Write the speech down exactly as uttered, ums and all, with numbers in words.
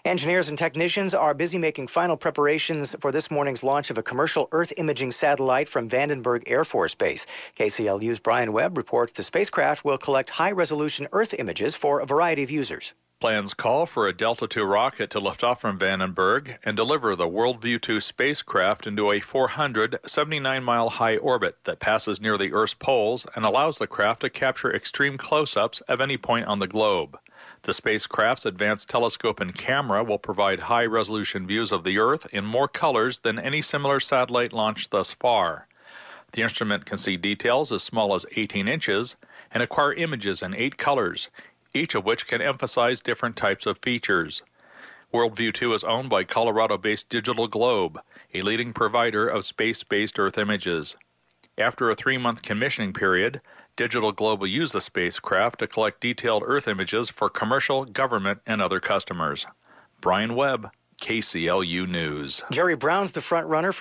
Engineers and technicians are busy making final preparations for this morning's launch of a commercial Earth imaging satellite from Vandenberg Air Force Base. K C L U's Brian Webb reports the spacecraft will collect high-resolution Earth images for a variety of users. Plans call for a Delta two rocket to lift off from Vandenberg and deliver the WorldView two spacecraft into a four hundred seventy-nine mile high orbit that passes near the Earth's poles and allows the craft to capture extreme close-ups of any point on the globe. The spacecraft's advanced telescope and camera will provide high-resolution views of the Earth in more colors than any similar satellite launched thus far. The instrument can see details as small as eighteen inches and acquire images in eight colors, each of which can emphasize different types of features. WorldView two is owned by Colorado-based Digital Globe, a leading provider of space-based Earth images. After a three-month commissioning period, Digital Globe will use the spacecraft to collect detailed Earth images for commercial, government, and other customers. Brian Webb, K C L U News. Jerry Brown's the front runner for